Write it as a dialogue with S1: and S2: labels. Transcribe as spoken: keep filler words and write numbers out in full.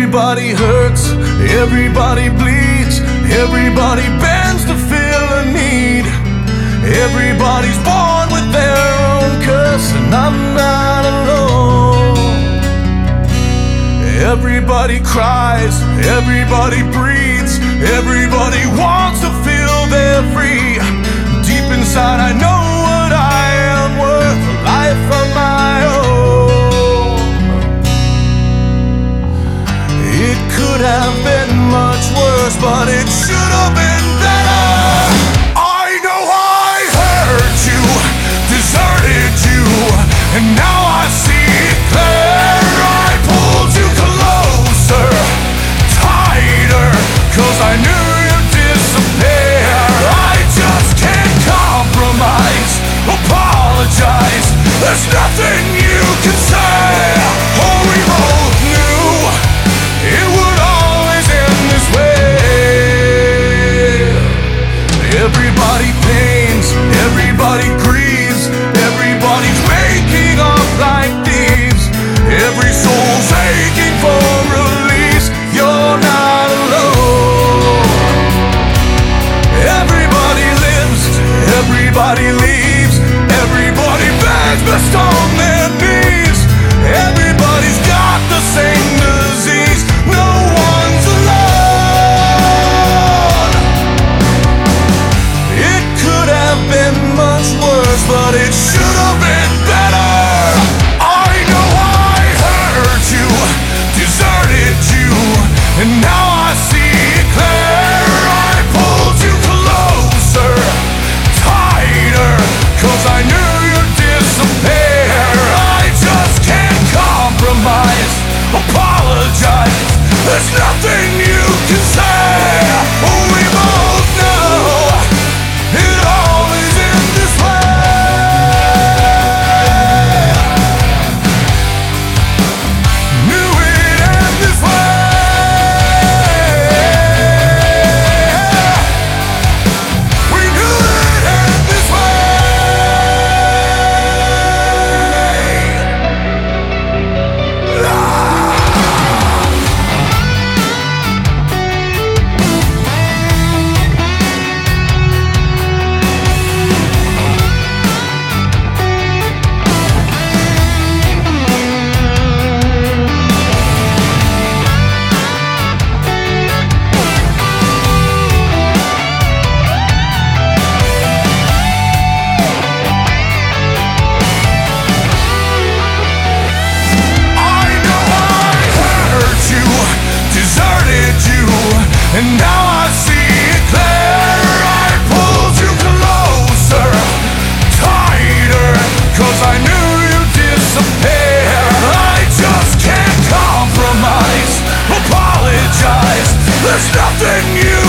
S1: Everybody hurts, everybody bleeds, everybody bends to fill a need. Everybody's born with their own curse, and I'm not alone. Everybody cries, everybody breathes, everybody wants to feel they're free. Deep inside I know what I am worth, a life of my own. It could have been much worse, but it should have been better. I know I hurt you, deserted you, and now I see it clear. I pulled you closer, tighter, cause I knew you'd disappear. I just can't compromise, apologize, there's nothing you can say. Oh, we both knew it would always end this way. Everybody pains, everybody grieves, everybody's waking up like thieves. Every soul's aching for release, you're not alone. Everybody lives, everybody leaves, everybody begs best on their knees. Everybody's got the same disease, no one's alone. It could have been much worse, but it should have been better. I know I hurt you, deserted you, and now I see it clear. I pulled you closer, tighter, cause I knew you'd disappear. I just can't compromise, apologize, there's nothing you can say. Oh, we both know it always ends this way. Knew it'd end this way. We knew it'd end this way. And now I see it clear. I pulled you closer, tighter, cause I knew you'd disappear. I just can't compromise, apologize, there's nothing you